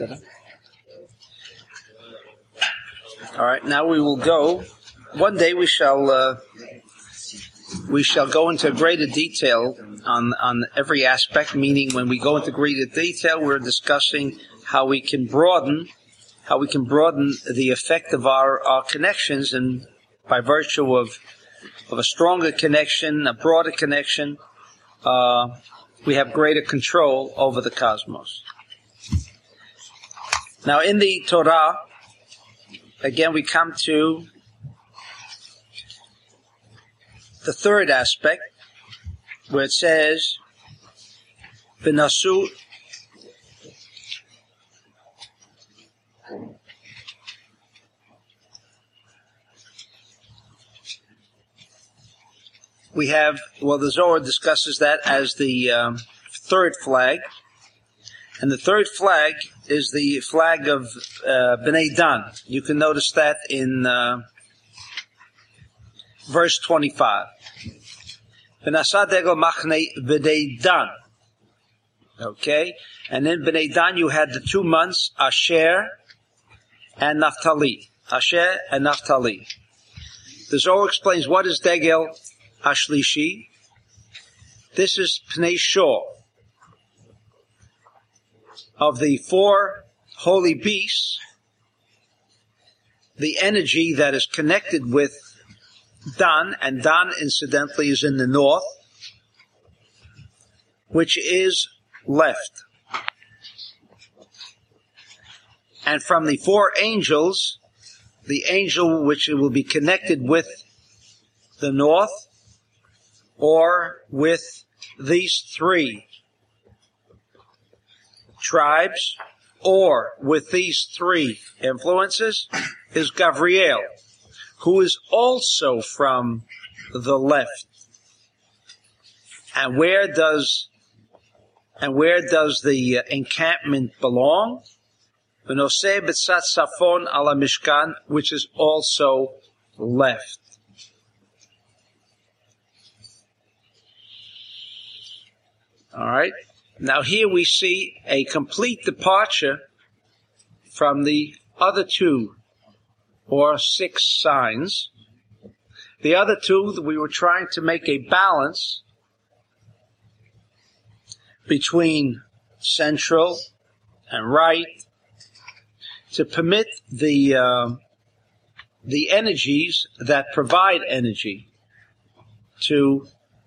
All right, now we will go. One day we shall go into greater detail on every aspect. Meaning, when we go into greater detail, we're discussing how we can broaden the effect of our connections, and by virtue of a stronger connection, a broader connection, we have greater control over the cosmos. Now, in the Torah, again, we come to the third aspect, where it says, "V'nasu." We have, the Zohar discusses that as the third flag, and the third flag is the flag of Bnei Dan. You can notice that in verse 25. V'nasa degel machne Bnei Dan. Okay? And in Bnei Dan you had the 2 months, Asher and Naphtali. Asher and Naphtali. The Zohar explains what is Degel Ashlishi. This is Pnei Shor. Of the 4 holy beasts, the energy that is connected with Dan, and Dan incidentally is in the north, which is left. And from the 4 angels, the angel which will be connected with the north, or with these 3 tribes, or with these 3 influences, is Gavriel, who is also from the left. And where does the encampment belong? V'noseh b'tzat safon ala mishkan, which is also left. All right. Now here we see a complete departure from the other 2 or 6 signs. The other 2, we were trying to make a balance between central and right to permit the energies that provide energy to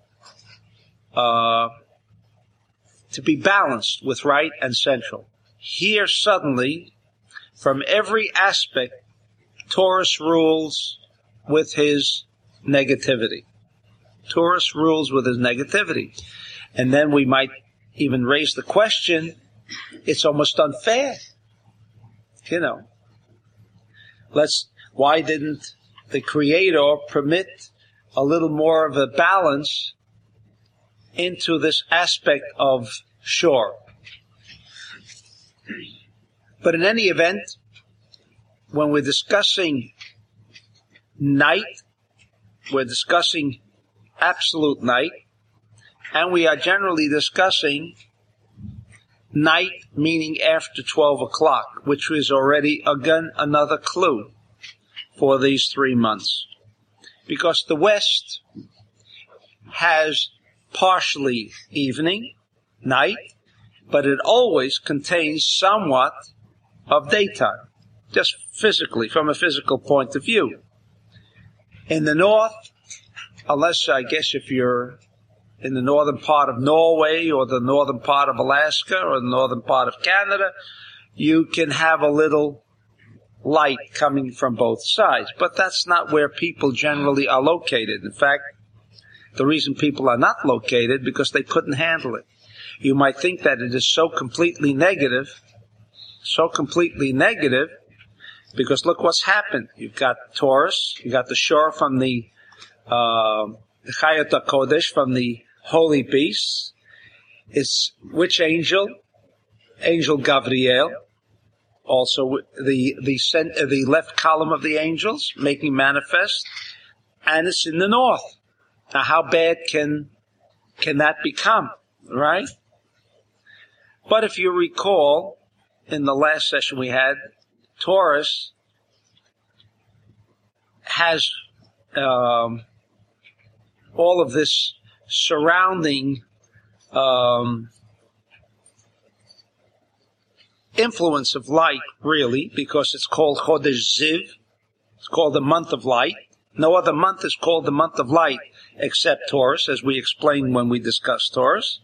be balanced with right and central. Here suddenly, from every aspect, Taurus rules with his negativity. Taurus rules with his negativity. And then we might even raise the question, it's almost unfair. Why didn't the Creator permit a little more of a balance into this aspect of Shor? But in any event, when we're discussing night, we're discussing absolute night, and we are generally discussing night meaning after 12 o'clock, which is already, again, another clue for these 3 months. Because the West has partially evening, night, but it always contains somewhat of daytime, just physically, from a physical point of view. In the north, unless I guess if you're in the northern part of Norway or the northern part of Alaska or the northern part of Canada, you can have a little light coming from both sides. But that's not where people generally are located. In fact, the reason people are not located because they couldn't handle it. You might think that it is so completely negative, because look what's happened. You've got Taurus, you've got the Shor from the Chayot HaKodesh, from the holy beasts. It's which angel? Angel Gavriel. Also the left column of the angels, making manifest. And it's in the north. Now how bad can that become, right? But if you recall, in the last session we had, Taurus has all of this surrounding influence of light, really, because it's called Chodesh Ziv. It's called the month of light. No other month is called the month of light except Taurus, as we explained when we discussed Taurus.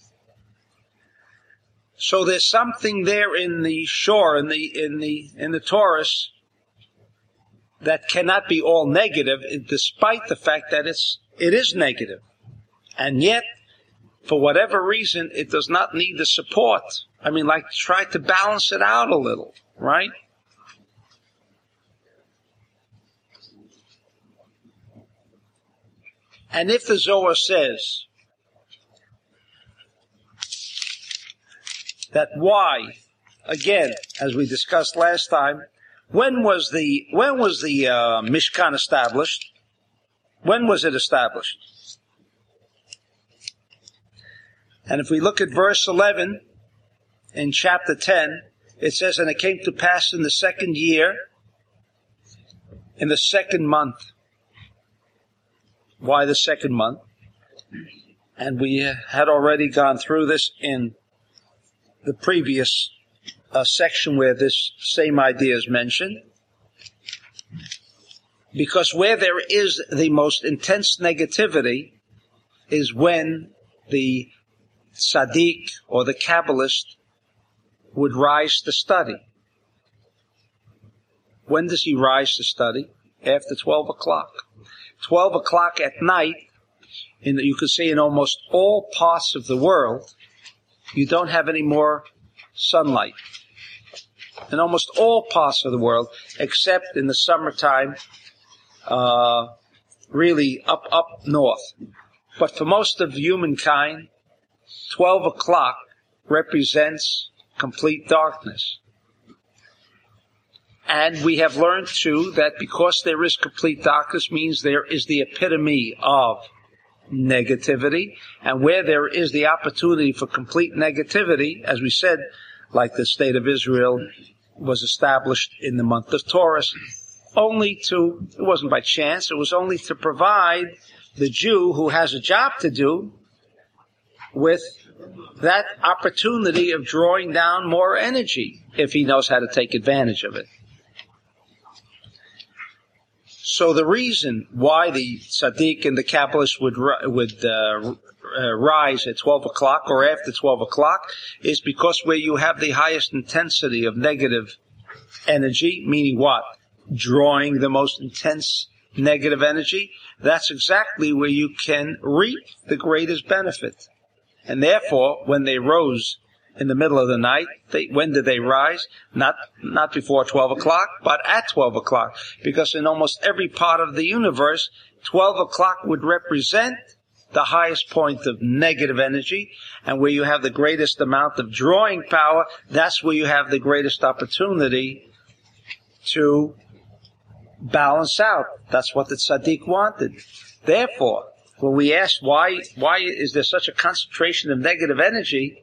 So there's something there in the shore, in the Taurus, that cannot be all negative, despite the fact that it is negative. And yet, for whatever reason, it does not need the support. I mean, like, try to balance it out a little, right? And if the Zohar says that why, again, as we discussed last time, when was the Mishkan established? When was it established? And if we look at verse 11 in chapter 10, it says, and it came to pass in the second year, in the second month. Why the second month? And we had already gone through this in the previous section where this same idea is mentioned. Because where there is the most intense negativity is when the Tzaddik or the Kabbalist would rise to study. When does he rise to study? After 12 o'clock. 12 o'clock at night, you could say in almost all parts of the world, you don't have any more sunlight. In almost all parts of the world, except in the summertime, really up north. But for most of humankind, 12 o'clock represents complete darkness. And we have learned, too, that because there is complete darkness means there is the epitome of negativity. And where there is the opportunity for complete negativity, as we said, like the state of Israel was established in the month of Taurus, it wasn't by chance, it was only to provide the Jew who has a job to do with that opportunity of drawing down more energy, if he knows how to take advantage of it. So the reason why the Tzaddik and the Kabbalist would rise at 12 o'clock or after 12 o'clock is because where you have the highest intensity of negative energy, meaning what? Drawing the most intense negative energy, that's exactly where you can reap the greatest benefit. And therefore, when they rose in the middle of the night, when did they rise? Not before 12 o'clock, but at 12 o'clock. Because in almost every part of the universe, 12 o'clock would represent the highest point of negative energy. And where you have the greatest amount of drawing power, that's where you have the greatest opportunity to balance out. That's what the Tzaddik wanted. Therefore, when we ask why is there such a concentration of negative energy,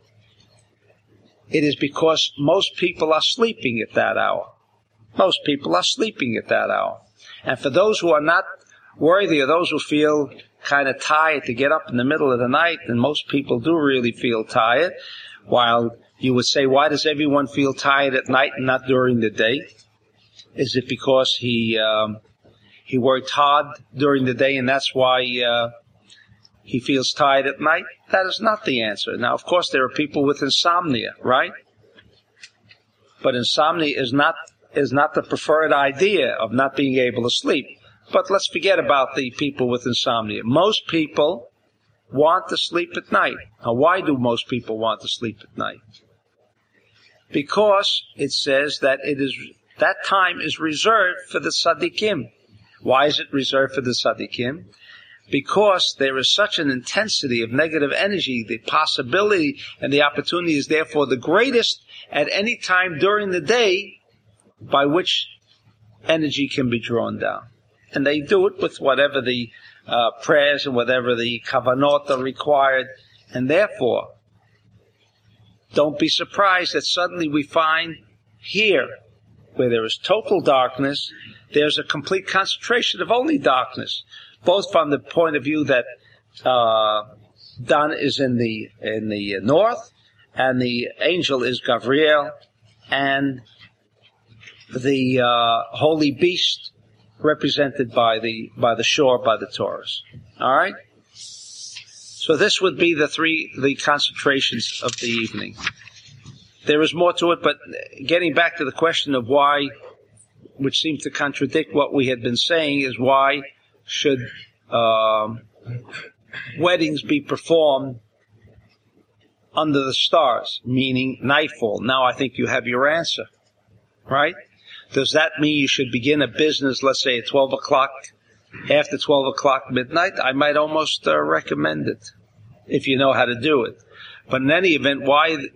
it is because most people are sleeping at that hour. Most people are sleeping at that hour. And for those who are not worthy, or those who feel kind of tired to get up in the middle of the night, and most people do really feel tired, while you would say, why does everyone feel tired at night and not during the day? Is it because he worked hard during the day and that's why he feels tired at night? That is not the answer. Now, of course, there are people with insomnia, right? But insomnia is not the preferred idea of not being able to sleep. But let's forget about the people with insomnia. Most people want to sleep at night. Now, why do most people want to sleep at night? Because it says that that time is reserved for the tzaddikim. Why is it reserved for the tzaddikim? Because there is such an intensity of negative energy, the possibility and the opportunity is therefore the greatest at any time during the day by which energy can be drawn down. And they do it with whatever the prayers and whatever the kavanot are required. And therefore, don't be surprised that suddenly we find here, where there is total darkness, there's a complete concentration of only darkness, both from the point of view that Dan is in the north, and the angel is Gabriel, and the holy beast represented by the shore, by the Taurus. All right. So this would be the concentrations of the evening. There is more to it, but getting back to the question of why, which seems to contradict what we had been saying, is why should weddings be performed under the stars, meaning nightfall? Now I think you have your answer, right? Does that mean you should begin a business, let's say at 12 o'clock, after 12 o'clock midnight? I might almost recommend it, if you know how to do it. But in any event, why did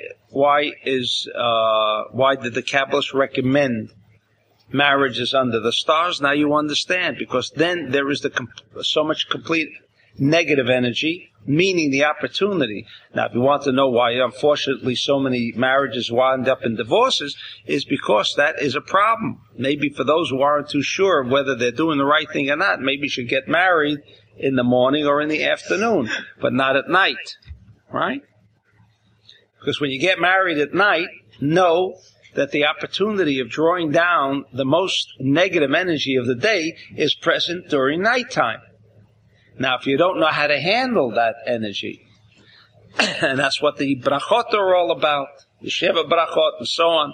the Kabbalists recommend marriages under the stars? Now you understand, because then there is so much complete negative energy, meaning the opportunity. Now, if you want to know why, unfortunately, so many marriages wind up in divorces, is because that is a problem. Maybe for those who aren't too sure of whether they're doing the right thing or not, maybe you should get married in the morning or in the afternoon, but not at night, right? Because when you get married at night, know that the opportunity of drawing down the most negative energy of the day is present during nighttime. Now, if you don't know how to handle that energy, and that's what the brachot are all about, the Sheva brachot and so on,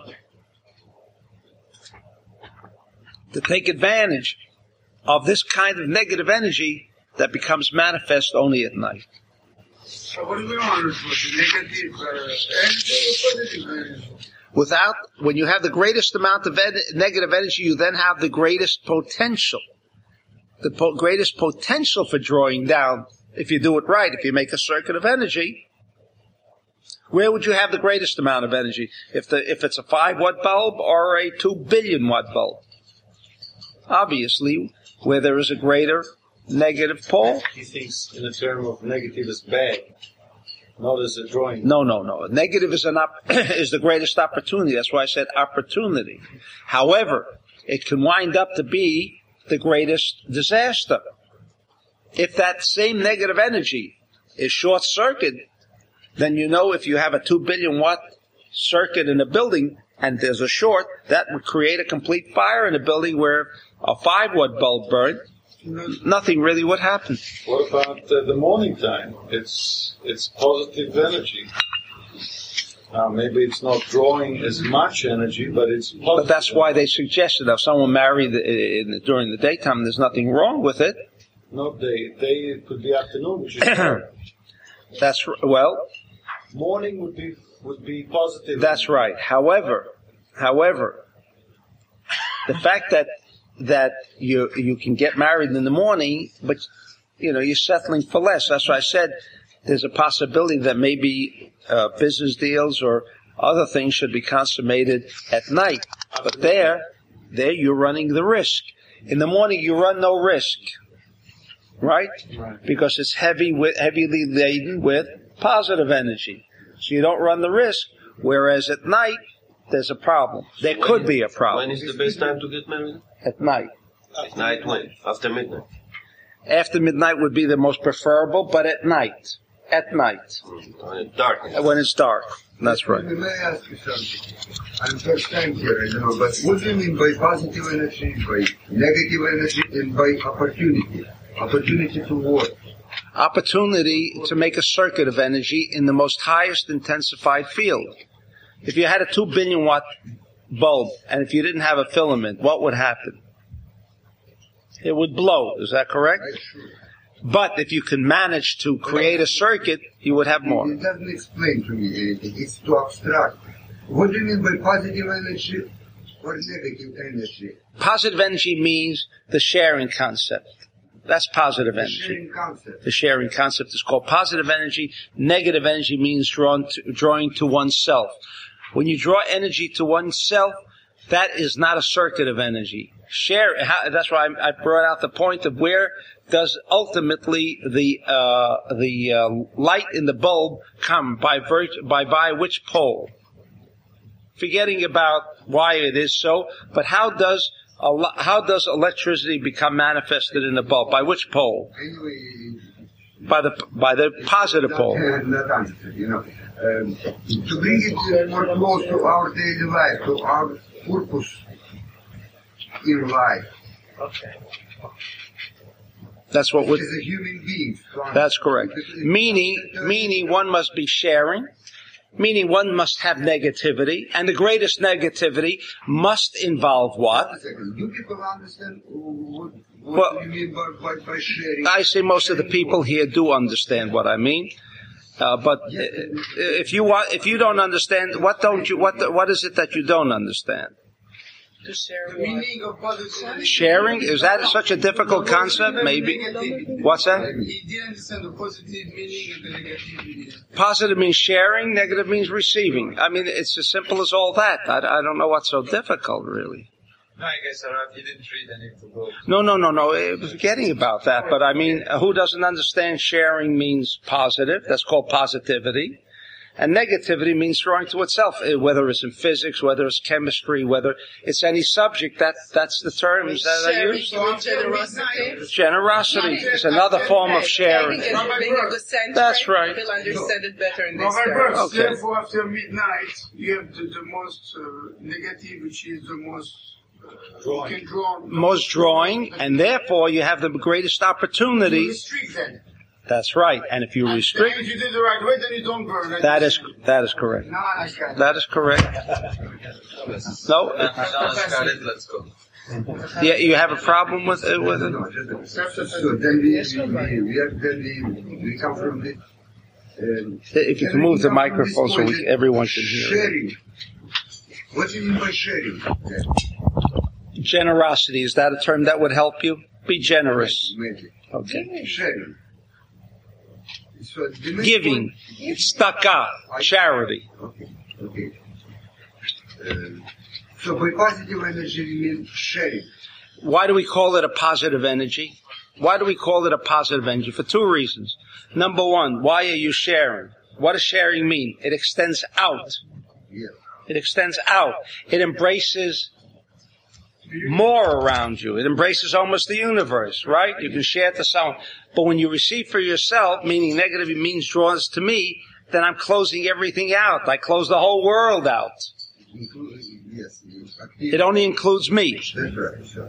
to take advantage of this kind of negative energy that becomes manifest only at night. So what do we want? Negative energy? When you have the greatest amount of negative energy, you then have the greatest potential. The greatest potential for drawing down, if you do it right, if you make a circuit of energy. Where would you have the greatest amount of energy? If it's a 5-watt bulb or a 2 billion watt bulb? Obviously, where there is a greater negative pole. He thinks in the term of negative is bad, not as a drawing. No. Negative is is the greatest opportunity. That's why I said opportunity. However, it can wind up to be the greatest disaster. If that same negative energy is short-circuited, then you know if you have a 2 billion watt circuit in a building and there's a short, that would create a complete fire in a building where a 5-watt bulb burned. Nothing really would happen. What about the morning time? It's positive energy. Now, maybe it's not drawing as much energy, but it's positive. But that's why they suggested if someone married during the daytime, there's nothing wrong with it. Not day. Day, it could be afternoon, which is better. That's well. Morning would be positive. That's right. However, the fact that you can get married in the morning, but you're settling for less. That's why I said there's a possibility that maybe business deals or other things should be consummated at night. But there you're running the risk. In the morning you run no risk, right? Because it's heavily laden with positive energy, so you don't run the risk. Whereas at night there's a problem. There could be a problem. When is the best time to get married? At night. At night when? After midnight? After midnight would be the most preferable, but at night. At night. When it's dark. When it's dark. That's right. May I ask you something? I'm first time here, I know, but what do you mean by positive energy, by negative energy, and by opportunity? Opportunity to what? Opportunity to make a circuit of energy in the most highest intensified field. If you had a 2 billion watt bulb, and if you didn't have a filament, what would happen? It would blow. Is that correct? But if you can manage to create a circuit, you would have more. It doesn't explain to me anything. It's too abstract. What do you mean by positive energy or negative energy? Positive energy means the sharing concept. That's positive energy. Sharing concept. The sharing concept is called positive energy. Negative energy means drawing to oneself. When you draw energy to oneself, that is not a circuit of energy. That's why I brought out the point of where does ultimately the light in the bulb come by which pole? Forgetting about why it is so, but how does electricity become manifested in the bulb? By which pole? Anyway, By the positive pole. not answer, to bring it more close to our daily life, to our purpose in life. Okay. That's what As a human being. That's correct. Meaning one must be sharing. Meaning one must have negativity, and the greatest negativity must involve what? Do people understand what you mean by sharing? I say most of the people here do understand what I mean. But if you don't understand, what is it that you don't understand? The meaning of positive. Sharing? Is that such a difficult concept? Maybe. What's that? He didn't understand the positive meaning and the negative meaning. Positive means sharing, negative means receiving. I mean, it's as simple as all that. I don't know what's so difficult, really. No, I guess, Rav, you didn't read any of the book. No. Forgetting about that. But I mean, who doesn't understand sharing means positive? That's called positivity. And negativity means throwing to itself, whether it's in physics, whether it's chemistry, whether it's any subject. That's the terms that are used. Generosity. Generosity is another form of sharing. That's right. They'll understand it better in this Okay. Therefore, after midnight, you have the most negative, which is the most Drawing. Most drawing, and therefore you have the greatest opportunity. Restrict them. That's right. And if you restrict, And if you do the right way, then you don't burn. that is correct. No, I understand. That is correct. No, Let's go. yeah, you have a problem with it. So then we come from the. If you can move the microphone so everyone can hear. Sharing. What do you mean by sharing? Generosity, is that a term that would help you? Be generous. Maybe. Okay. Sharing. So Giving, tzedakah, charity. Okay. So by positive energy, we mean sharing. Why do we call it a positive energy? Why do we call it a positive energy? For two reasons. Number one, why are you sharing? What does sharing mean? It extends out. Yeah. It extends out. It embraces more around you. It embraces almost the universe, right? You can share it to someone. But when you receive for yourself, meaning negative means draws to me, then I'm closing everything out. I close the whole world out. Yes. It only includes me. That's right. So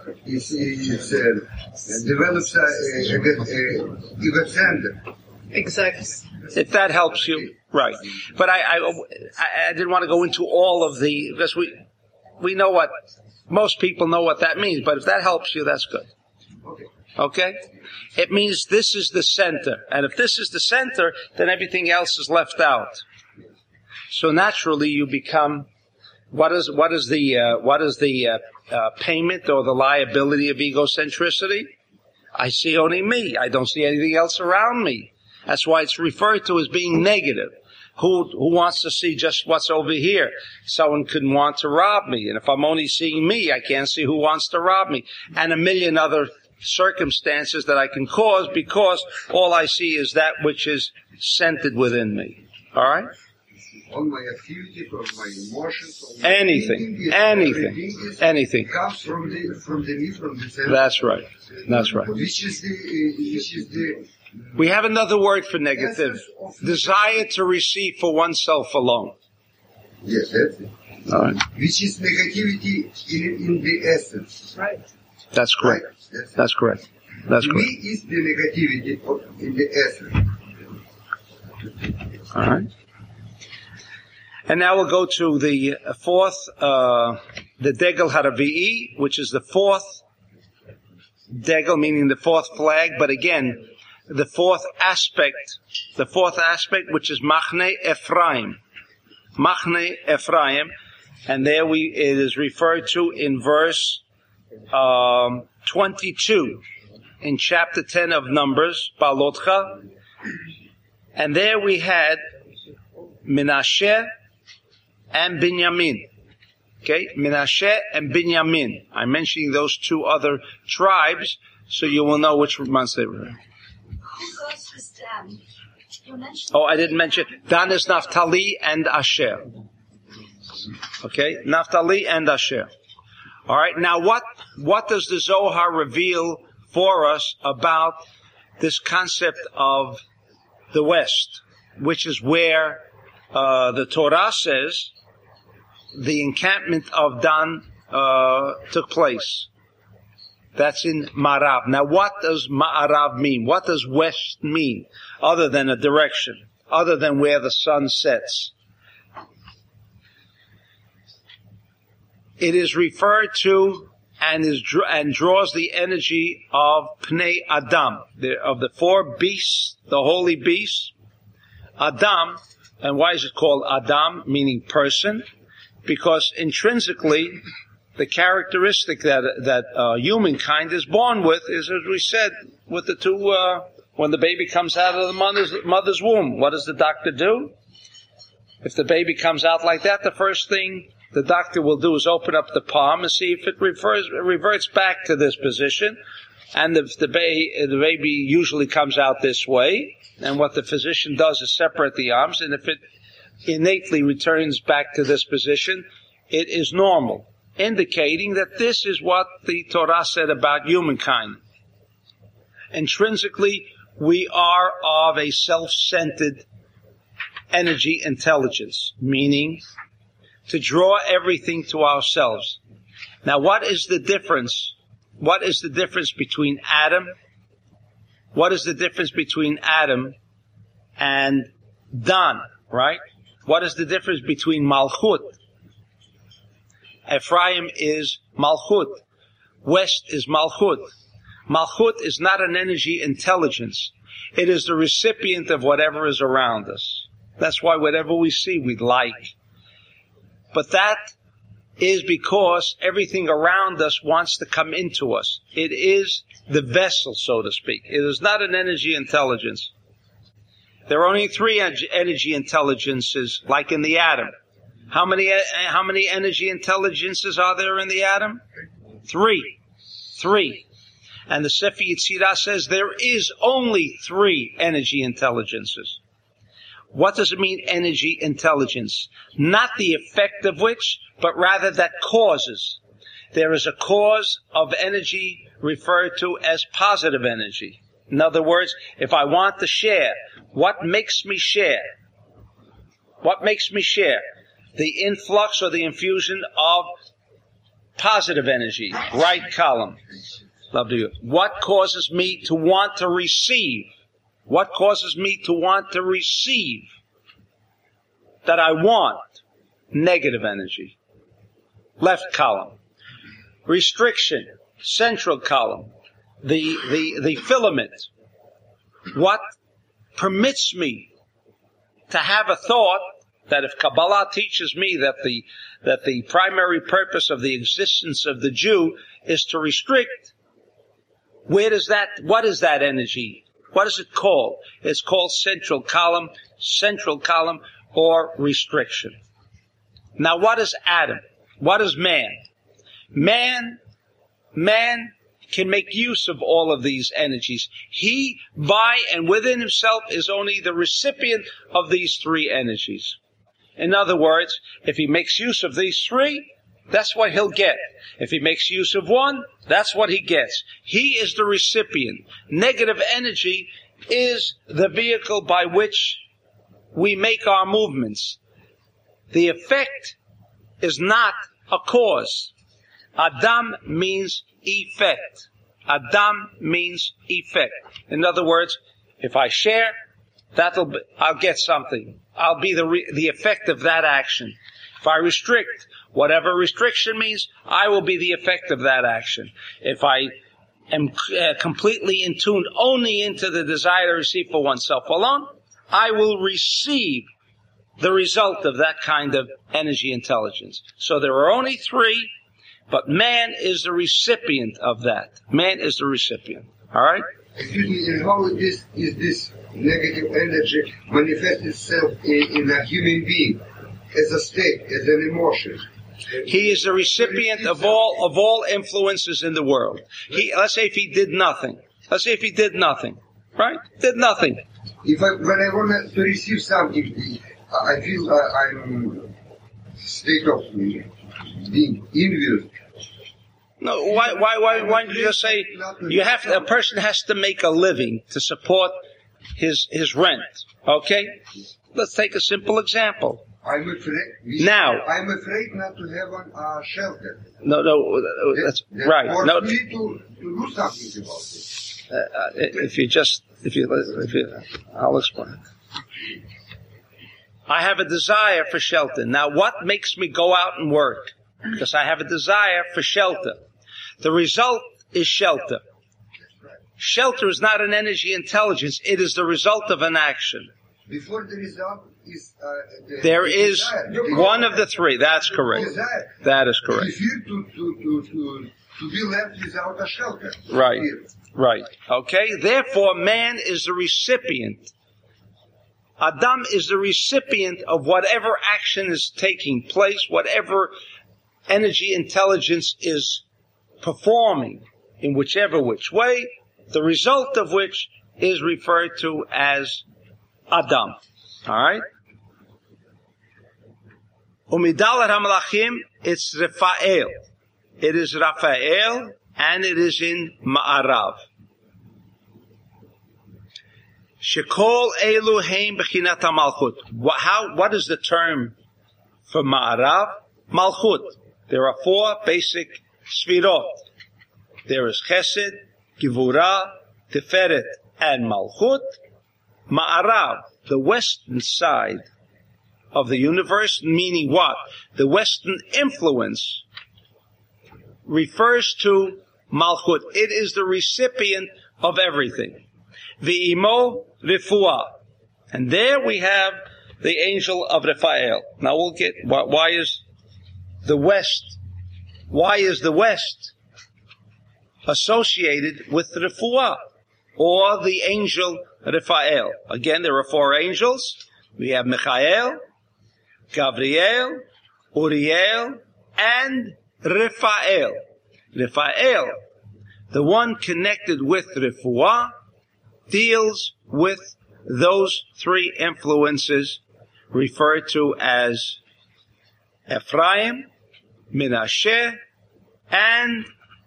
it develops ego-center. Exactly. If that helps you, right. But I didn't want to go into all of the, because we know what, most people know what that means, but if that helps you, that's good. Okay? It means this is the center. And if this is the center, then everything else is left out. So naturally you become, what is the payment or the liability of egocentricity? I see only me. I don't see anything else around me. That's why it's referred to as being negative. Who wants to see just what's over here? Someone could want to rob me. And if I'm only seeing me, I can't see who wants to rob me. And a million other circumstances that I can cause because all I see is that which is centered within me. All right? All my activities, all my emotions, all my Anything comes from the center. That's right. That's right. Which is the We have another word for negative. Desire to receive for oneself alone. yes, that's it. All right. Which is negativity in the essence. Right. That's correct. That's correct. That's Me correct. is the negativity in the essence. All right. And now we'll go to the fourth, the Degel Haravi'i, which is the fourth Degel, meaning the fourth flag, but again, the fourth aspect, which is Machne Ephraim. Machne Ephraim, and there it is referred to in verse 22 in chapter 10 of Numbers, Balotcha, and there we had Menashe and Binyamin. Okay, Menashe and Binyamin. I'm mentioning those two other tribes so you will know which months they were. Who goes with Dan? You mentioned. Oh, I didn't mention. Dan is Naphtali and Asher. Okay, Naphtali and Asher. All right. Now, what does the Zohar reveal for us about this concept of the West, which is where the Torah says the encampment of Dan took place? That's in Ma'arav. Now, what does Ma'arav mean? What does West mean, other than a direction, other than where the sun sets? It is referred to and draws the energy of Pnei Adam, of the four beasts, the holy beasts. Adam, and why is it called Adam, meaning person? Because intrinsically, the characteristic that humankind is born with is, as we said, with the two, when the baby comes out of the mother's womb, what does the doctor do? If the baby comes out like that, the first thing the doctor will do is open up the palm and see if it reverts back to this position. And if the baby usually comes out this way, and what the physician does is separate the arms, and if it innately returns back to this position, it is normal, indicating that this is what the Torah said about humankind. Intrinsically, we are of a self-centered energy intelligence, meaning to draw everything to ourselves. Now, what is the difference? What is the difference between Adam? What is the difference between Adam and Dan, right? What is the difference between Malchut? Ephraim is Malchut. West is Malchut. Malchut is not an energy intelligence. It is the recipient of whatever is around us. That's why whatever we see, we like. But that is because everything around us wants to come into us. It is the vessel, so to speak. It is not an energy intelligence. There are only three energy intelligences, like in the atom. How many energy intelligences are there in the atom? Three. And the Sefer Yetzirah says there is only 3 energy intelligences. What does it mean, energy intelligence? Not the effect of which, but rather that causes. There is a cause of energy referred to as positive energy. In other words, if I want to share, what makes me share? What makes me share? The influx or the infusion of positive energy, right column. Love to you. What causes me to want to receive? What causes me to want to receive? That I want negative energy. Left column. Restriction, central column. The filament. What permits me to have a thought that if Kabbalah teaches me that the primary purpose of the existence of the Jew is to restrict, what is that energy? What is it called? It's called central column, or restriction. Now what is Adam? What is man? Man can make use of all of these energies. He, by and within himself, is only the recipient of these 3 energies. In other words, if he makes use of these 3, that's what he'll get. If he makes use of 1, that's what he gets. He is the recipient. Negative energy is the vehicle by which we make our movements. The effect is not a cause. Adam means effect. Adam means effect. In other words, if I share, I'll get something. I'll be the effect of that action. If I restrict, whatever restriction means, I will be the effect of that action. If I am completely in tune only into the desire to receive for oneself alone, I will receive the result of that kind of energy intelligence. So there are only 3, but man is the recipient of that. Man is the recipient. All right? Excuse me, and how is this negative energy manifest itself in a human being as a state, as an emotion? He is the recipient of all influences in the world. Let's say if he did nothing. Right? Did nothing. When I want to receive something, I feel I'm state of being envious. No, why don't you just say a person has to make a living to support his rent. Okay? Let's take a simple example. I'm afraid not to have a shelter. No, that's right. No, for me to do something about it. I'll explain. I have a desire for shelter. Now, what makes me go out and work? Because I have a desire for shelter. The result is shelter. Shelter is not an energy intelligence. It is the result of an action. Before the result is there is one of the three. That's correct. Desire. That is correct. Refuse to be left without a shelter. Right. Right. Okay. Therefore, man is the recipient. Adam is the recipient of whatever action is taking place, whatever energy intelligence is performing in whichever which way, the result of which is referred to as Adam. Alright? Umidalat HaMelachim, it's Raphael. It is Raphael, and it is in Ma'arav. Shekol Elu Heim Bechinat HaMalchut. What is the term for Ma'arav? Malchut. There are four basic Sfirot. There is Chesed, Gevurah, Tiferet, and Malchut. Ma'arav, the western side of the universe, meaning what? The western influence refers to Malchut. It is the recipient of everything. V'imo Refuah. And there we have the angel of Raphael. Now we'll get, why is the West associated with Refuah, or the angel Raphael? Again, there are four angels. We have Michael, Gabriel, Uriel, and Raphael. Raphael, the one connected with Refuah, deals with those three influences referred to as Ephraim, Menashe, and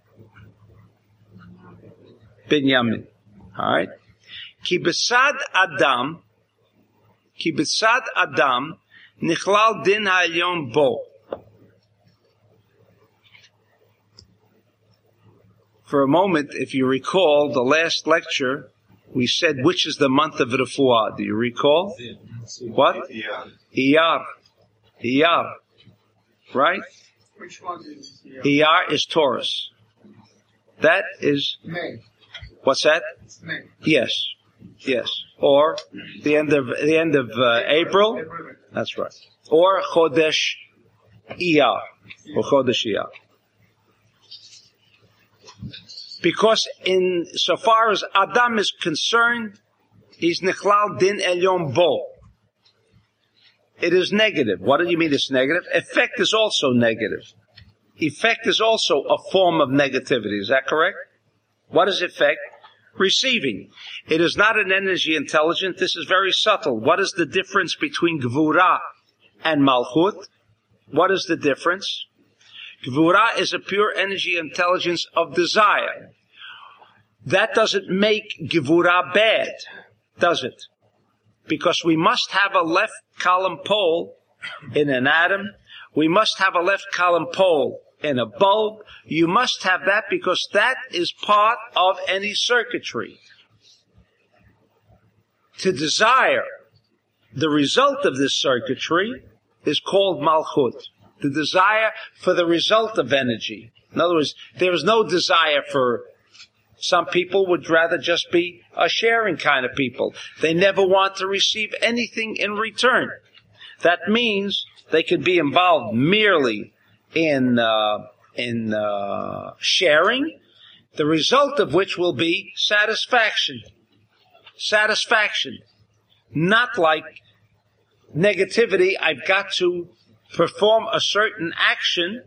Binyamin. Alright? Ki besad Adam, nichlal din ha'elyon bo. For a moment, if you recall, the last lecture, we said which is the month of Refuah. Do you recall? What? Iyar. Right? Which one is Iyar is Taurus. That is... May. What's that? It's May. Yes. Or the end of April. That's right. Or Chodesh Iyar. Or Chodesh Iyar. Because in so far as Adam is concerned, he's Nichlal Din Elyon Bo. It is negative. What do you mean it's negative? Effect is also negative. Effect is also a form of negativity. Is that correct? What is effect? Receiving. It is not an energy intelligence. This is very subtle. What is the difference between Gvura and Malchut? What is the difference? Gvura is a pure energy intelligence of desire. That doesn't make Gevurah bad, does it? Because we must have a left column pole in an atom. We must have a left column pole in a bulb. You must have that because that is part of any circuitry. To desire the result of this circuitry is called Malchut. The desire for the result of energy. In other words, there is no desire for... Some people would rather just be a sharing kind of people. They never want to receive anything in return. That means they could be involved merely in sharing, the result of which will be satisfaction. Satisfaction. Not like negativity, I've got to perform a certain action,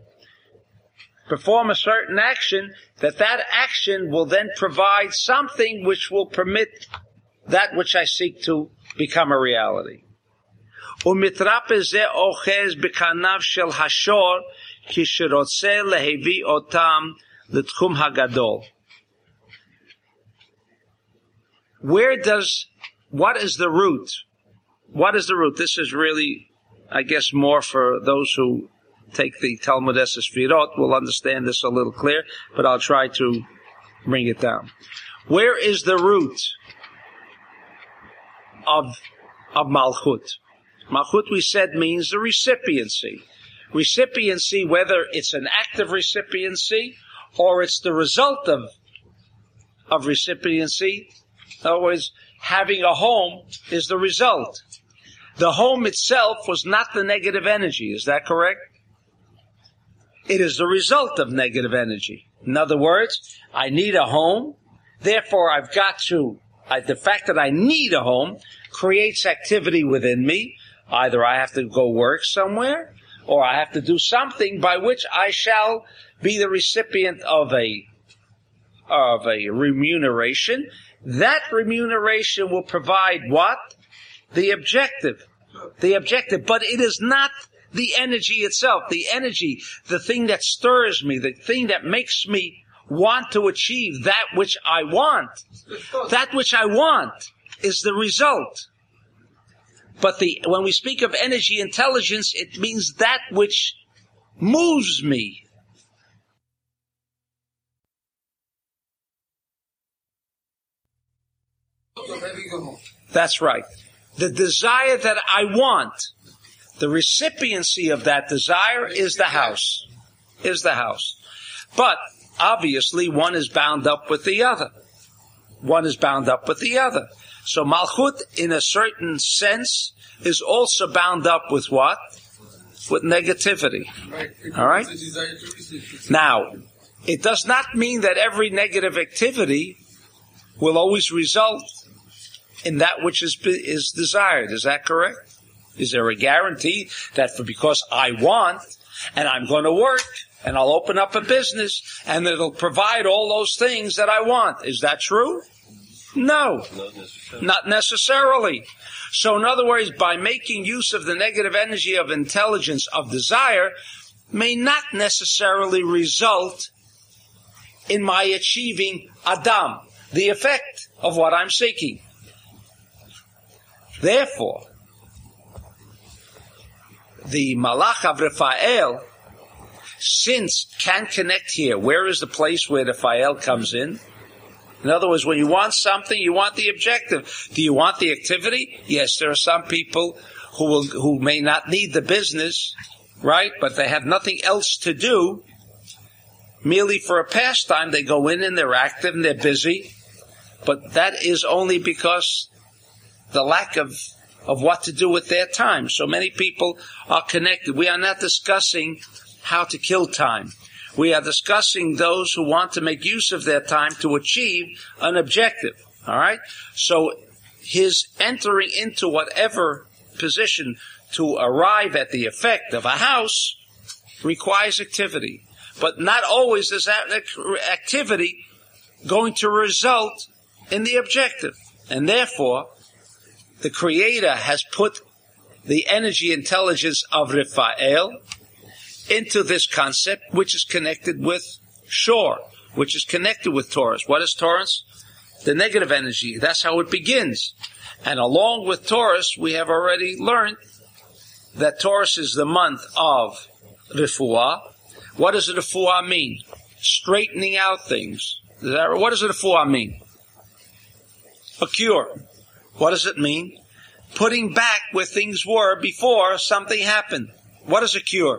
that action will then provide something which will permit that which I seek to become a reality. ומתרפא זה אוחז בכנף של השור כשרוצה להביא אותם לתחום הגדול. What is the root? What is the root? This is really, I guess, more for those who take the Talmud Sefirot will understand this a little clear, but I'll try to bring it down. Where is the root of Malchut? Malchut, we said, means the recipiency. Recipiency, whether it's an active recipiency or it's the result of recipiency. In other words, having a home is the result. The home itself was not the negative energy. Is that correct? It is the result of negative energy. In other words, I need a home. Therefore, the fact that I need a home creates activity within me. Either I have to go work somewhere, or I have to do something by which I shall be the recipient of a remuneration. That remuneration will provide what? The objective. But it is not the energy itself. The energy, the thing that stirs me, the thing that makes me want to achieve that which I want. That which I want is the result. But when we speak of energy intelligence, it means that which moves me. That's right. The desire that I want, the recipiency of that desire is the house. But obviously one is bound up with the other. So Malchut, in a certain sense, is also bound up with what? With negativity. All right? Now, it does not mean that every negative activity will always result in that which is desired. Is that correct? Is there a guarantee that because I want, and I'm going to work, and I'll open up a business, and it'll provide all those things that I want? Is that true? No, not necessarily. So in other words, by making use of the negative energy of intelligence, of desire, may not necessarily result in my achieving Adam, the effect of what I'm seeking. Therefore, the Malach of Raphael, since can connect here. Where is the place where the Raphael comes in? In other words, when you want something, you want the objective. Do you want the activity? Yes, there are some people who may not need the business, right? But they have nothing else to do. Merely for a pastime, they go in and they're active and they're busy. But that is only because the lack of what to do with their time. So many people are connected. We are not discussing how to kill time. We are discussing those who want to make use of their time to achieve an objective. All right? So his entering into whatever position to arrive at the effect of a house requires activity. But not always is that activity going to result in the objective. And therefore, the Creator has put the energy intelligence of Raphael into this concept, which is connected with Shor, which is connected with Taurus. What is Taurus? The negative energy. That's how it begins. And along with Taurus, we have already learned that Taurus is the month of Refuah. What does Refuah mean? Straightening out things. What does Refuah mean? A cure. What does it mean? Putting back where things were before something happened. What is a cure?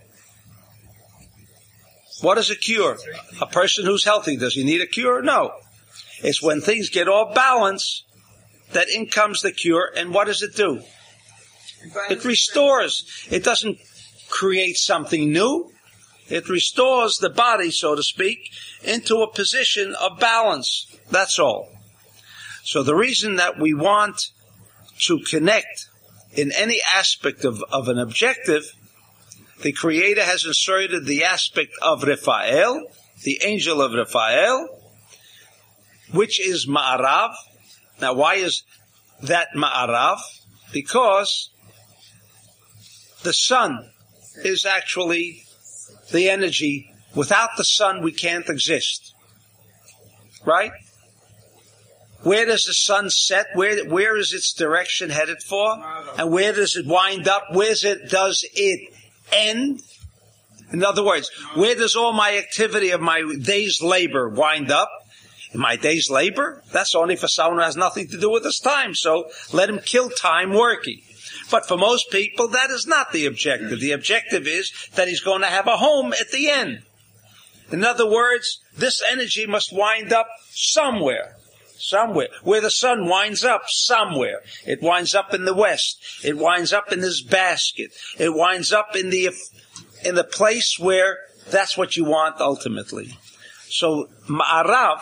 What is a cure? A person who's healthy, does he need a cure? No. It's when things get off balance that in comes the cure, and what does it do? It restores. It doesn't create something new. It restores the body, so to speak, into a position of balance. That's all. So the reason that we want to connect in any aspect of an objective the Creator has inserted the aspect of Raphael, the angel of Raphael, which is Ma'arav. Now, why is that Ma'arav? Because the sun is actually the energy. Without the sun, we can't exist. Right? Where does the sun set? Where is its direction headed for? And where does it wind up? Does it end? In other words, where does all my activity of my day's labor wind up? In my day's labor? That's only for someone who has nothing to do with his time. So let him kill time working. But for most people, that is not the objective. The objective is that he's going to have a home at the end. In other words, this energy must wind up somewhere. Somewhere. Where the sun winds up, somewhere. It winds up in the west. It winds up in this basket. It winds up in the place where that's what you want ultimately. So Ma'arav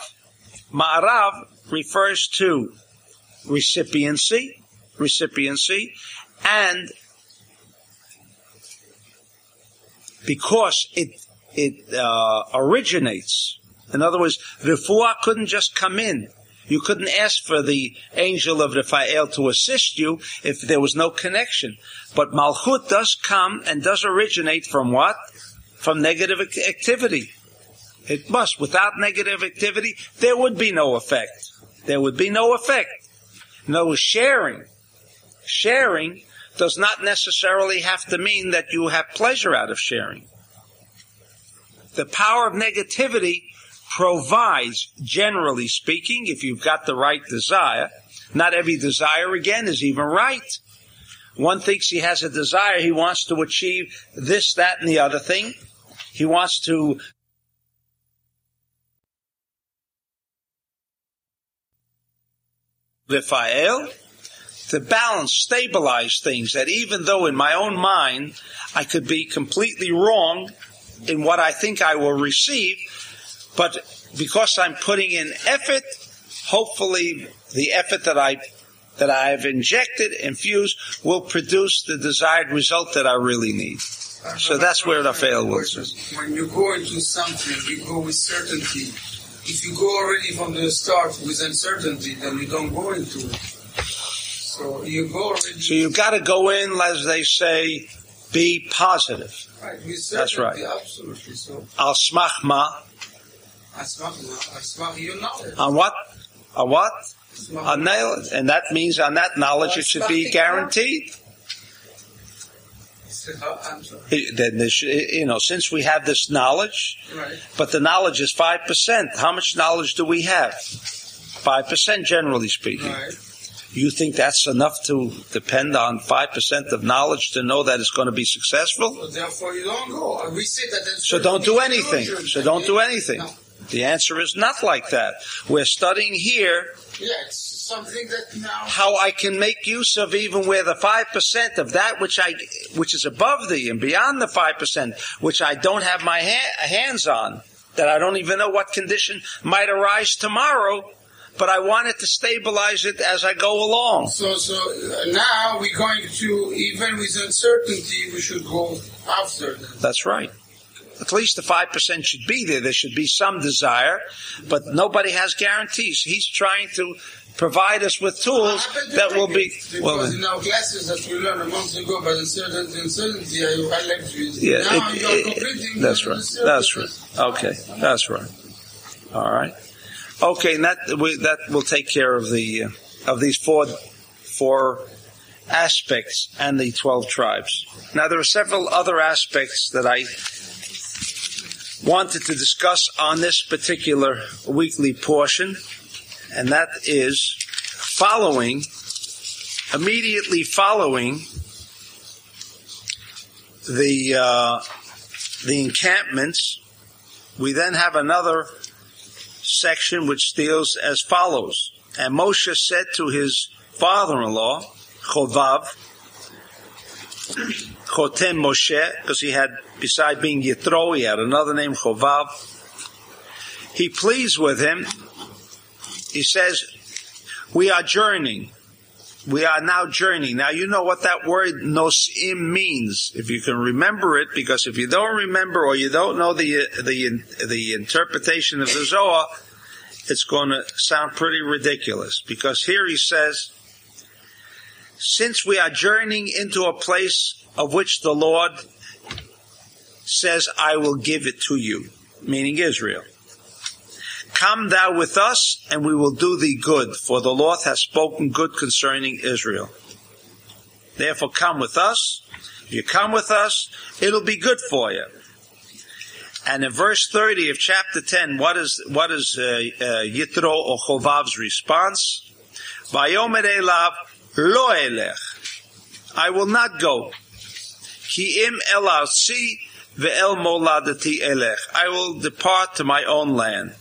refers to recipiency, and because it originates. In other words, Refuah couldn't just come in. You couldn't ask for the angel of Raphael to assist you if there was no connection. But Malchut does come and does originate from what? From negative activity. It must. Without negative activity, there would be no effect. There would be no effect. No sharing. Sharing does not necessarily have to mean that you have pleasure out of sharing. The power of negativity provides, generally speaking, if you've got the right desire. Not every desire, again, is even right. One thinks he has a desire, he wants to achieve this, that, and the other thing. He wants to Raphael, to balance, stabilize things, that even though in my own mind I could be completely wrong in what I think I will receive, but because I'm putting in effort, hopefully the effort that I have injected, infused, will produce the desired result that I really need. So that's where Raphael works. When you go into something, you go with certainty. If you go already from the start with uncertainty, then you don't go into it. So you go already. So you've got to go in, as they say, be positive. Right, with certainty, that's right. Absolutely. So. Al smach ma. Al smach your knowledge. On what? On what? On knowledge. And that means on that knowledge it should be guaranteed. Then since we have this knowledge, right. But the knowledge is 5%. How much knowledge do we have? 5%, generally speaking. Right. You think that's enough to depend on 5% of knowledge to know that it's going to be successful? So therefore, you don't go. We say that. So don't do anything. So don't do anything. No. The answer is not like that. We're studying here. Yeah, it's something that now. How I can make use of even where the 5% of that which is above thee and beyond the 5%, which I don't have my hands on, that I don't even know what condition might arise tomorrow, but I wanted to stabilize it as I go along. So now we're going to, even with uncertainty, we should go after them. That's right. At least the 5% should be there. There should be some desire, but nobody has guarantees. He's trying to provide us with tools that will be... Because in our classes that we learned a month ago about uncertainty, I left you. Yeah, now you're completing. That's right. That's right. Okay, that's right. All right. Okay, and that will take care of these four aspects and the 12 tribes. Now there are several other aspects that I wanted to discuss on this particular weekly portion, and that is immediately following the encampments. We then have another section which deals as follows. And Moshe said to his father-in-law, Chovav, Chotem Moshe, because he had, beside being Yitro, he had another name, Chovav. He pleads with him. He says, we are journeying. We are now journeying. Now you know what that word nosim means, if you can remember it, because if you don't remember or you don't know the interpretation of the Zohar, it's going to sound pretty ridiculous. Because here he says, since we are journeying into a place of which the Lord says, I will give it to you, meaning Israel. Come thou with us, and we will do thee good, for the Lord has spoken good concerning Israel. Therefore come with us. If you come with us, it'll be good for you. And in verse 30 of chapter 10, what is Yitro or Chovav's response? Vayomer elav lo elech. I will not go. Ki im el arsi ve'el moladati elech. I will depart to my own land.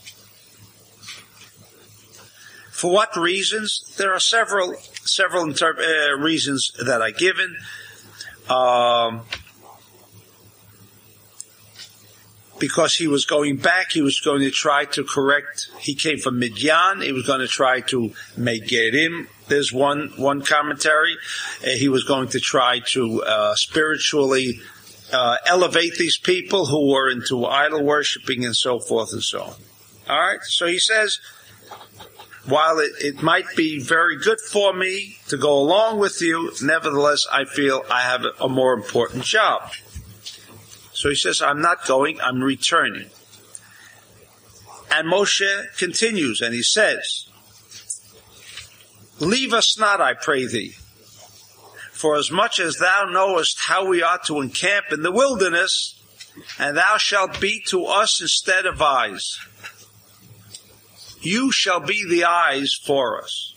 For what reasons? There are several reasons that are given. Because he was going back, he was going to try to correct. He came from Midian. He was going to try to make Gerim. There's one commentary. He was going to try to spiritually elevate these people who were into idol worshiping and so forth and so on. All right. So he says, while it might be very good for me to go along with you, nevertheless, I feel I have a more important job. So he says, I'm not going, I'm returning. And Moshe continues, and he says, leave us not, I pray thee, for as much as thou knowest how we ought to encamp in the wilderness, and thou shalt be to us instead of eyes. You shall be the eyes for us.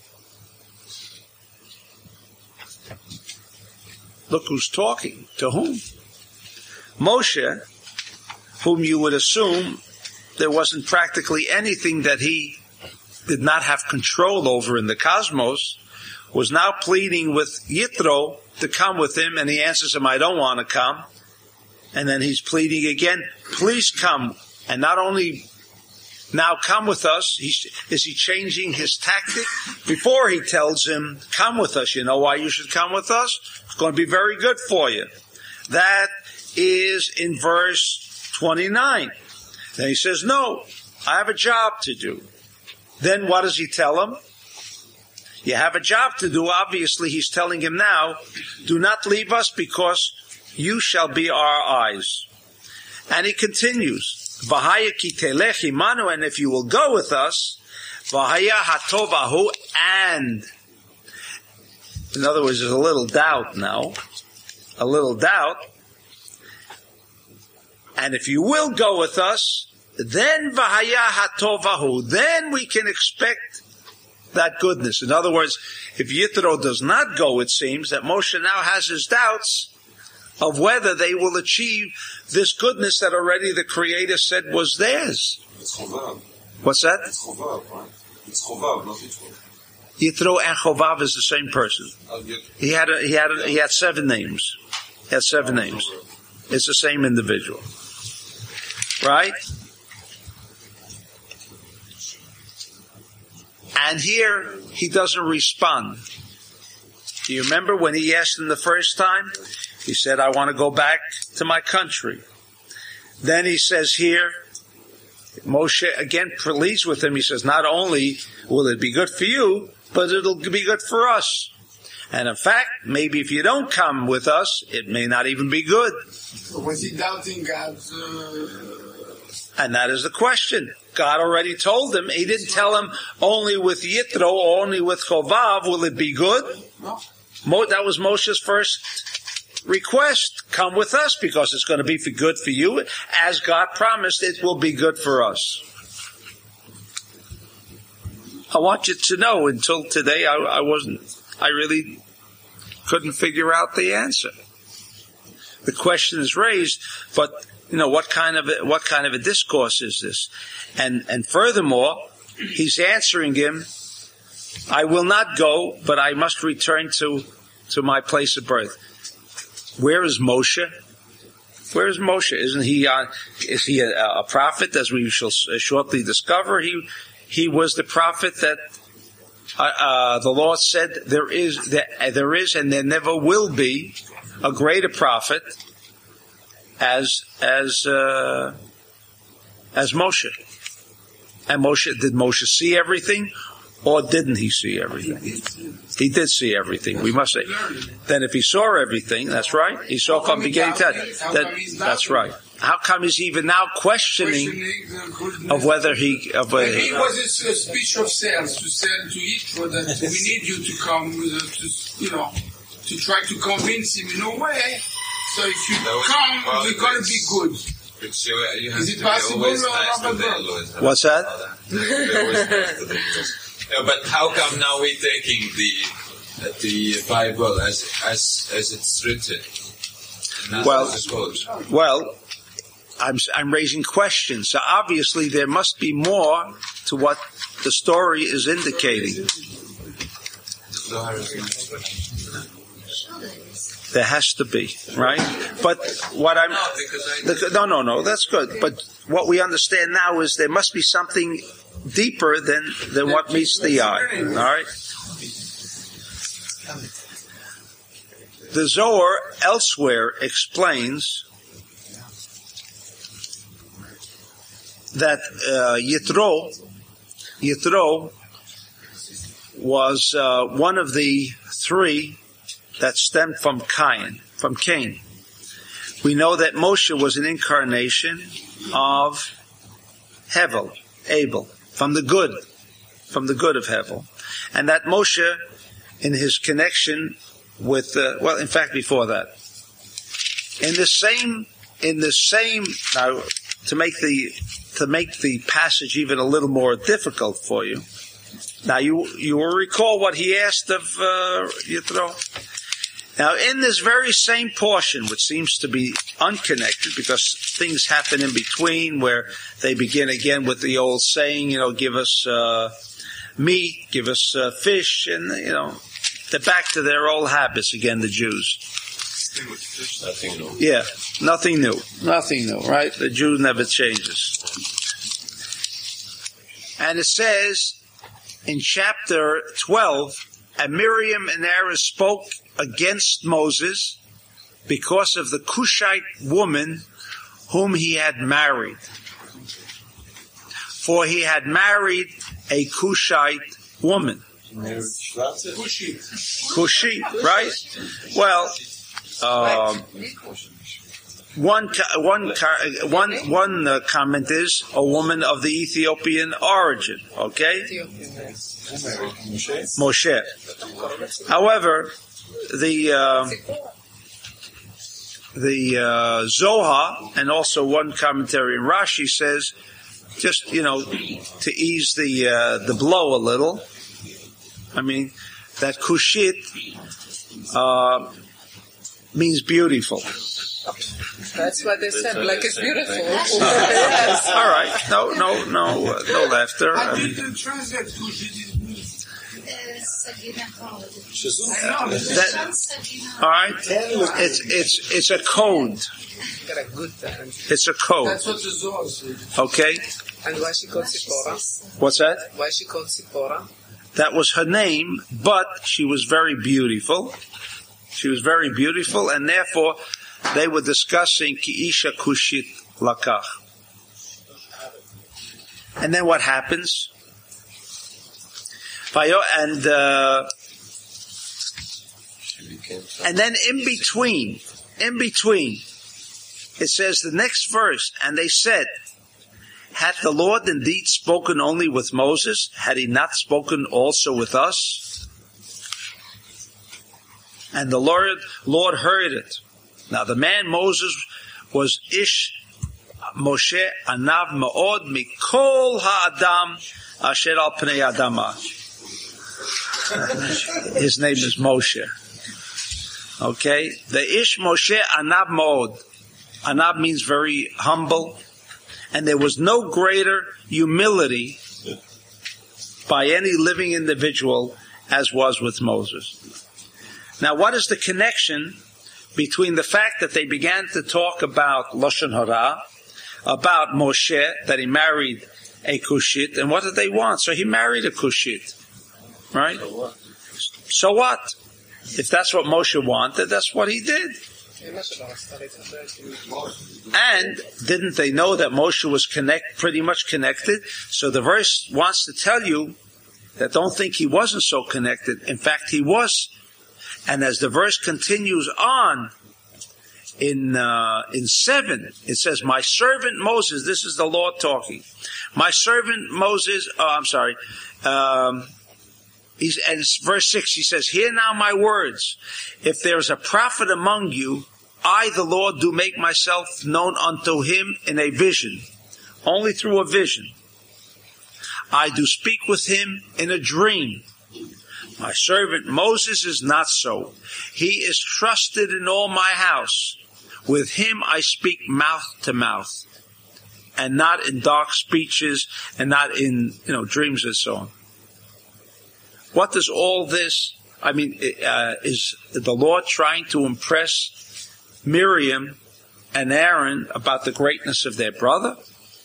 Look who's talking. To whom? Moshe, whom you would assume there wasn't practically anything that he did not have control over in the cosmos, was now pleading with Yitro to come with him, and he answers him, I don't want to come. And then he's pleading again, please come. And not only now come with us, is he changing his tactic? Before he tells him, come with us, you know why you should come with us? It's going to be very good for you. That is in verse 29. Then he says, no, I have a job to do. Then what does he tell him? You have a job to do. Obviously, he's telling him now, do not leave us because you shall be our eyes. And he continues, V'haya ki telech imanu, and if you will go with us, V'haya hatovahu, and, in other words, there's a little doubt now, a little doubt, and if you will go with us, then V'haya hatovahu, then we can expect that goodness. In other words, if Yitro does not go, it seems that Moshe now has his doubts of whether they will achieve this goodness that already the Creator said was theirs. It's Chovav. What's that? It's Chovav, right? It's Chovav, not Yitro. Yitro and Chovav is the same person. He had 7 names. He had 7 names. It's the same individual. Right? And here, he doesn't respond. Do you remember when he asked him the first time? He said, I want to go back to my country. Then he says here, Moshe again pleads with him. He says, not only will it be good for you, but it'll be good for us. And in fact, maybe if you don't come with us, it may not even be good. So was he doubting God's... And that is the question. God already told him. He didn't tell him only with Yitro or only with Chovav will it be good. No. That was Moshe's first request. Come with us because it's going to be good for you. As God promised, it will be good for us. I want you to know, until today, I really couldn't figure out the answer. The question is raised, but what kind of a discourse is this? And furthermore, he's answering him, I will not go, but I must return to my place of birth. Where is Moshe? Where is Moshe? Isn't he? Is he a prophet? As we shall shortly discover, he was the prophet that The Lord said there is, and there never will be a greater prophet as Moshe. And did Moshe see everything, or didn't he see everything? He did see everything. We must say. Then, if he saw everything, that's right. He saw from beginning to end. That's right. How come he's even now questioning of whether he? Maybe it was a speech of sales to sell to Yitro that we need you to come, to try to convince him in a way. So if you come, we're going to be good. Is it possible or not? What's that? But how come now we're taking the Bible as it's written? Well, I'm raising questions. So obviously there must be more to what the story is indicating. There has to be, right? But what no, that's good. But what we understand now is there must be something deeper than what meets the eye. All right. The Zohar elsewhere explains that Yitro was one of the three that stemmed from Cain. We know that Moshe was an incarnation of Abel, from the good of Hevel, and that Moshe, in his connection with, in fact, before that, in the same. Now, to make the passage even a little more difficult for you. Now, you will recall what he asked of Yitro. Now, in this very same portion, which seems to be unconnected because things happen in between where they begin again with the old saying, give us meat, give us fish, and, they're back to their old habits again, the Jews. Nothing new. Yeah, nothing new, right? The Jew never changes. And it says in chapter 12, and Miriam and Aaron spoke against Moses because of the Cushite woman whom he had married. For he had married a Cushite woman. Cushite, right? Well, one comment is a woman of the Ethiopian origin. Okay, Moshe. However, the Zohar and also one commentary in Rashi says, just to ease the blow a little. I mean, that Kushit means beautiful. That's what they said. Like it's beautiful. All right. No laughter. How do you translate Kushit? All right. It's a code. It's a code. That's what the Zohar says. Okay. And why she called Zipporah? What's that? Why she called Zipporah? That was her name, but she was very beautiful. She was very beautiful, and therefore they were discussing Ki Isha Kushit Lakach. And then what happens? And then in between, it says the next verse, and they said, had the Lord indeed spoken only with Moses? Had he not spoken also with us? And the Lord heard it. Now the man Moses was Ish Moshe Anav Ma'od Mikol Ha'adam Asher Al Pnei Adama. His name is Moshe. Okay? The Ish Moshe Anav Ma'od. Anab means very humble. And there was no greater humility by any living individual as was with Moses. Now, what is the connection between the fact that they began to talk about Lashon Hara, about Moshe, that he married a Cushit, and what did they want? So he married a Cushit. Right? So what? If that's what Moshe wanted, that's what he did. And didn't they know that Moshe was pretty much connected? So the verse wants to tell you that don't think he wasn't so connected. In fact, he was. And as the verse continues on, in 7, it says, my servant Moses, this is the Lord talking. My servant Moses, and verse 6, he says, hear now my words. If there is a prophet among you, I, the Lord, do make myself known unto him in a vision, only through a vision. I do speak with him in a dream. My servant Moses is not so. He is trusted in all my house. With him I speak mouth to mouth, and not in dark speeches, and not in dreams and so on. What does all this? Is the Lord trying to impress Miriam and Aaron about the greatness of their brother?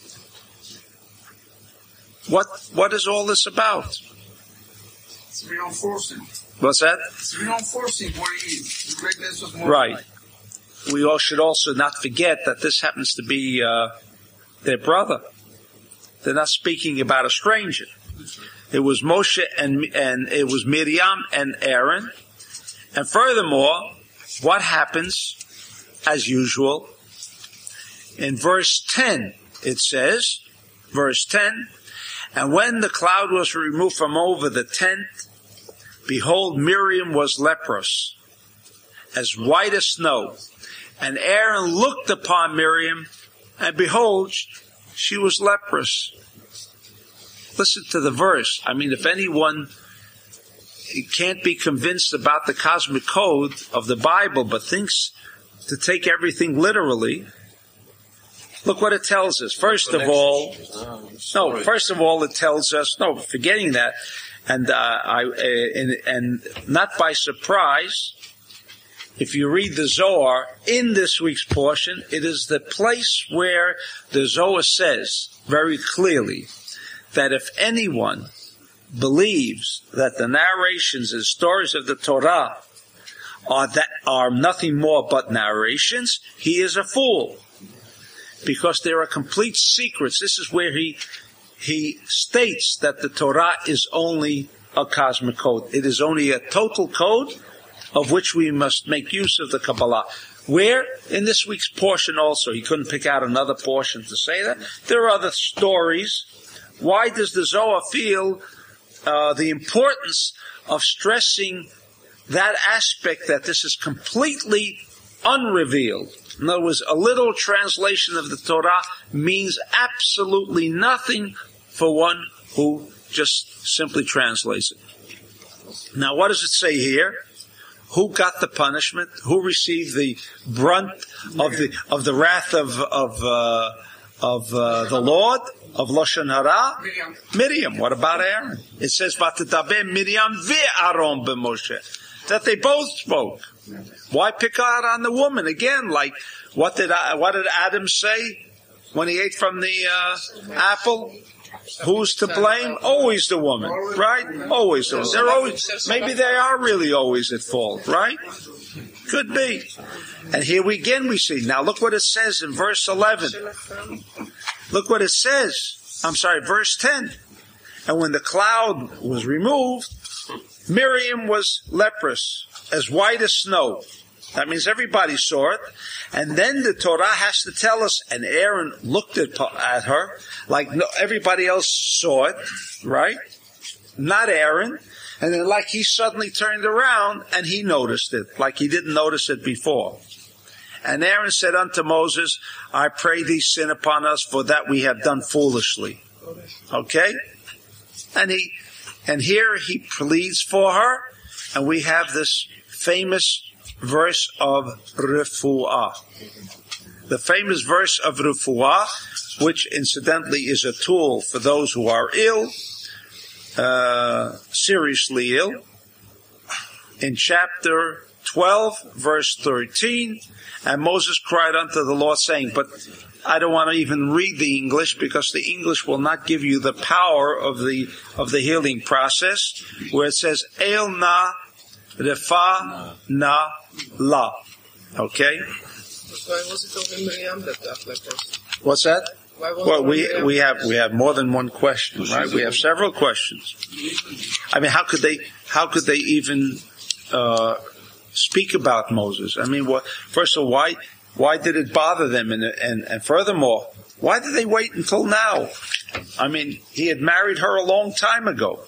What is all this about? It's reinforcing. What's that? It's reinforcing what he is, the greatness of Moses. Right. We all should also not forget that this happens to be their brother. They're not speaking about a stranger. It was Moshe and it was Miriam and Aaron. And furthermore, what happens, as usual, in verse 10, it says, verse 10, and when the cloud was removed from over the tent, behold, Miriam was leprous, as white as snow. And Aaron looked upon Miriam, and behold, she was leprous. Listen to the verse. If anyone can't be convinced about the cosmic code of the Bible, but thinks to take everything literally, look what it tells us. First of all, it tells us, forgetting that, and not by surprise, if you read the Zohar in this week's portion, it is the place where the Zohar says very clearly that if anyone believes that the narrations and stories of the Torah are nothing more but narrations, he is a fool. Because there are complete secrets. This is where he states that the Torah is only a cosmic code. It is only a total code of which we must make use of the Kabbalah. Where? In this week's portion also. He couldn't pick out another portion to say that. There are other stories. Why does the Zohar feel the importance of stressing that aspect that this is completely unrevealed? In other words, a literal translation of the Torah means absolutely nothing for one who just simply translates it. Now, what does it say here? Who got the punishment? Who received the brunt of the wrath of the Lord of Lashon Hara? Miriam. What about Aaron? It says Vatadaber Miriam ve'Aaron b'Moshe, that they both spoke. Why pick out on the woman again? Like what did Adam say when he ate from the apple? Who's to blame? Always the woman, right? Always the woman. They're always, maybe they are really always at fault, right? Could be. And here we see. Now look what it says in verse 11. Look what it says. Verse 10. And when the cloud was removed, Miriam was leprous, as white as snow. That means everybody saw it. And then the Torah has to tell us, and Aaron looked at her like everybody else saw it, right? Not Aaron. And then like he suddenly turned around and he noticed it, like he didn't notice it before. And Aaron said unto Moses, I pray thee sin upon us, for that we have done foolishly. Okay? And here he pleads for her, and we have this famous verse of Refuah. The famous verse of Refuah, which incidentally is a tool for those who are ill, seriously ill. In chapter 12, verse 13, and Moses cried unto the Lord, saying, but I don't want to even read the English because the English will not give you the power of the healing process, where it says, El na refa na la. Okay? Why was it only Miriam that got lepers? What's that? Well, we have more than one question, right? We have several questions. I mean, how could they even speak about Moses? I mean, first of all, why did it bother them? And furthermore, why did they wait until now? I mean, he had married her a long time ago.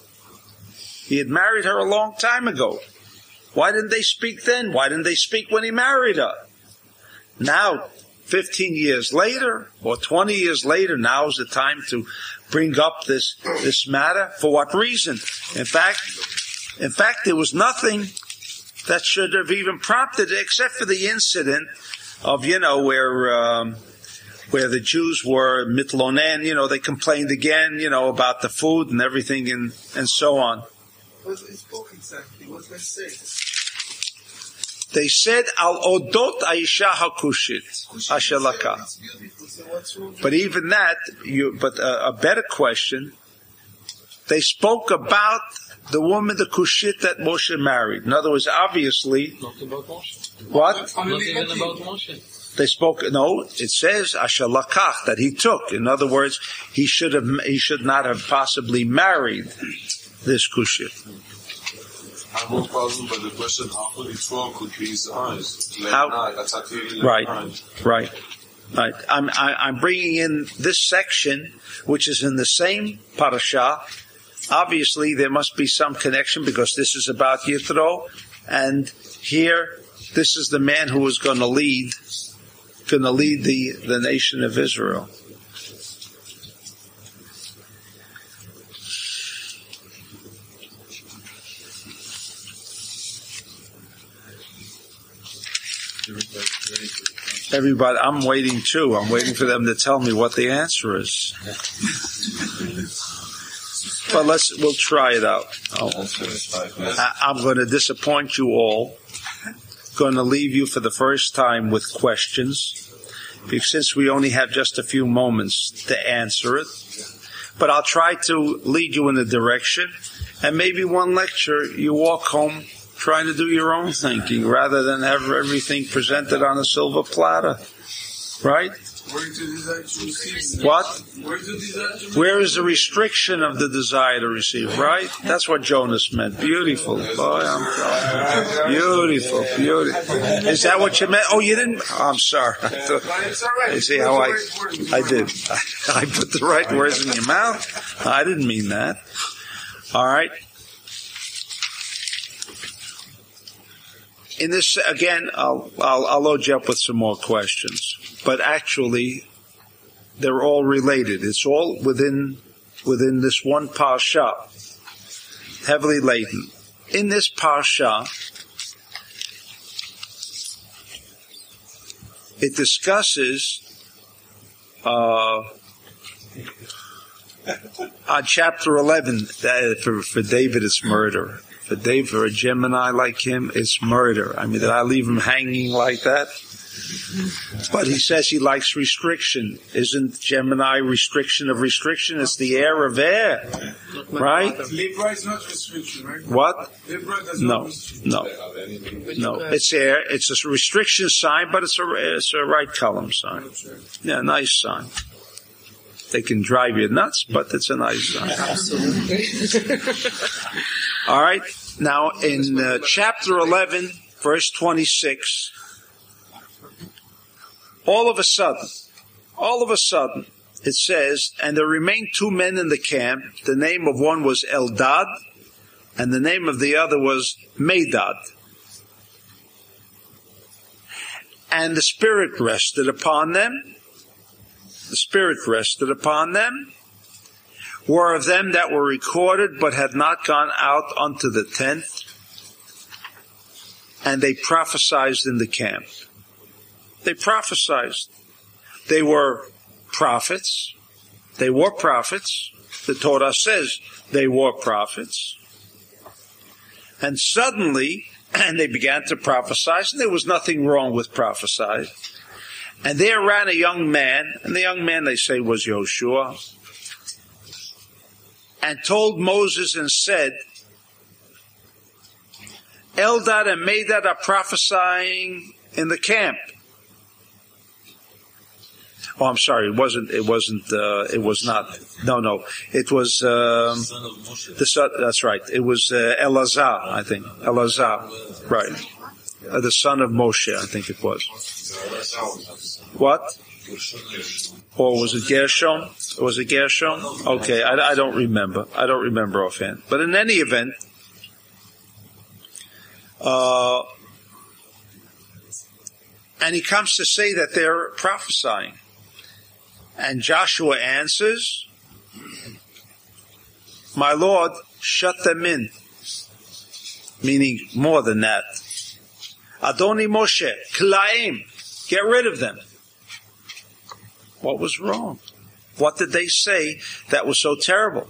Why didn't they speak then? Why didn't they speak when he married her? Now, 15 years later or 20 years later, now is the time to bring up this matter. For what reason? In fact, there was nothing that should have even prompted it, except for the incident of, where the Jews were mitlonen, they complained again, about the food and everything and so on. What they spoke exactly? What did they say? They said, Al odot aisha hakushit, asher lakah. But even that, a better question, they spoke about the woman, the Kushit that Moshe married. In other words, obviously, not about Moshe. What? Not even about Moshe. They spoke, no, it says, asher lakach, that he took. In other words, he should not have possibly married this Kushit. I'm not puzzled by the question how could Yitro could be his eyes? Right. I'm bringing in this section, which is in the same parasha. Obviously, there must be some connection because this is about Yitro, and here, this is the man who was going to lead the nation of Israel. Everybody, I'm waiting too. I'm waiting for them to tell me what the answer is. But we'll try it out. I'm going to disappoint you all. Going to leave you for the first time with questions, because since we only have just a few moments to answer it. But I'll try to lead you in a direction, and maybe one lecture you walk home trying to do your own thinking rather than have everything presented on a silver platter. Right? What? Where is the restriction of the desire to receive? Right? That's what Jonas meant. Beautiful. Boy, beautiful. Is that what you meant? Oh, you didn't? Oh, I'm sorry. You see how I did. I put the right words in your mouth? I didn't mean that. All right. In this, again, I'll load you up with some more questions. But actually, they're all related. It's all within this one parsha, heavily laden. In this parsha, it discusses on chapter 11 that for David it's murder. For a Gemini like him, it's murder. I mean, did I leave him hanging like that? But he says he likes restriction. Isn't Gemini restriction of restriction? It's the air of air, right? Libra is not restriction, right? What? Libra does No. It's air. It's a restriction sign, but it's a right column sign. Yeah, nice sign. They can drive you nuts, but it's a nice sign. Absolutely. All right. Now, in chapter 11, verse 26, all of a sudden, it says, and there remained two men in the camp. The name of one was Eldad, and the name of the other was Medad. And the Spirit rested upon them. Were of them that were recorded, but had not gone out unto the tent, and they prophesied in the camp. They prophesied. They were prophets. The Torah says they were prophets. And suddenly, And they began to prophesy, and there was nothing wrong with prophesying. And there ran a young man, and the young man, they say, was Yoshua, and told Moses and said, Eldad and Medad are prophesying in the camp. Oh, I'm sorry. It was not. No. It was, the son, that's right. It was, Elazar, I think. Elazar. Right. The son of Moshe, I think it was. What? Or was it Gershom? Was it Gershom? Okay. I don't remember. I don't remember offhand. But in any event, and he comes to say that they're prophesying. And Joshua answers, my Lord, shut them in. Meaning more than that. Adoni Moshe, Klaim, get rid of them. What was wrong? What did they say that was so terrible?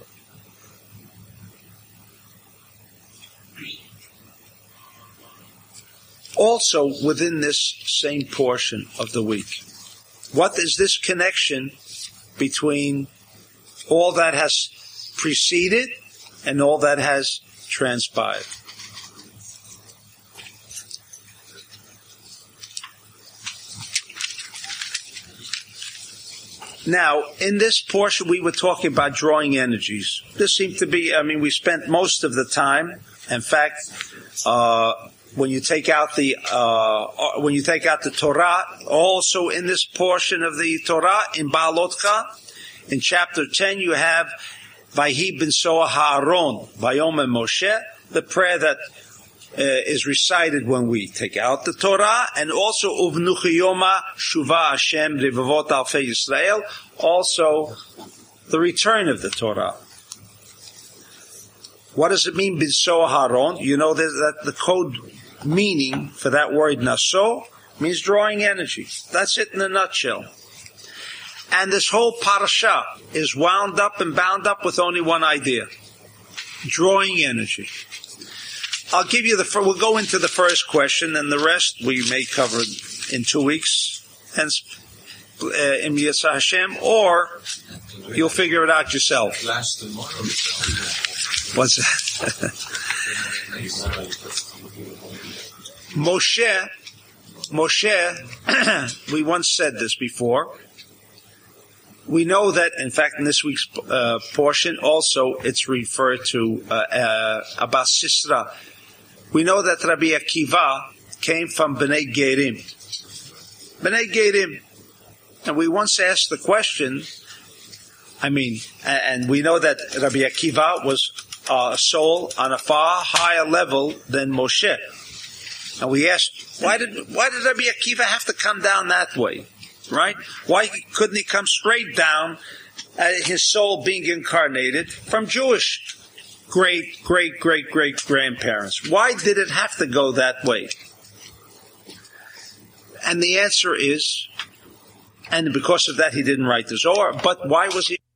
Also within this same portion of the week, what is this connection between all that has preceded and all that has transpired? Now, in this portion, we were talking about drawing energies. This seemed to be, we spent most of the time, in fact, when you take out the Torah, also in this portion of the Torah, in Baalotcha, in chapter 10, you have Vayhi ben Soah Ha'aron, Vayomer Moshe, the prayer that is recited when we take out the Torah, and also Uvnuchi Yoma Shuva Hashem Revavot Alfei Yisrael, also the return of the Torah. What does it mean, ben Soah Ha'aron? You know that the code meaning for that word naso means drawing energy. That's it in a nutshell. And this whole parasha is wound up and bound up with only one idea: drawing energy. I'll give you we'll go into the first question, and the rest we may cover in 2 weeks, hence in Yisra Hashem, or you'll figure it out yourself. What's that? Moshe, we once said this before. We know that, in fact, in this week's portion, also it's referred to about Sisra. We know that Rabbi Akiva came from Bnei Gerim. Bnei Gerim. And we once asked the question, and we know that Rabbi Akiva was a soul on a far higher level than Moshe. And we asked, why did Rabbi Akiva have to come down that way? Right? Why couldn't he come straight down, his soul being incarnated from Jewish great grandparents? Why did it have to go that way? And the answer is, and because of that he didn't write the Zohar, but why was he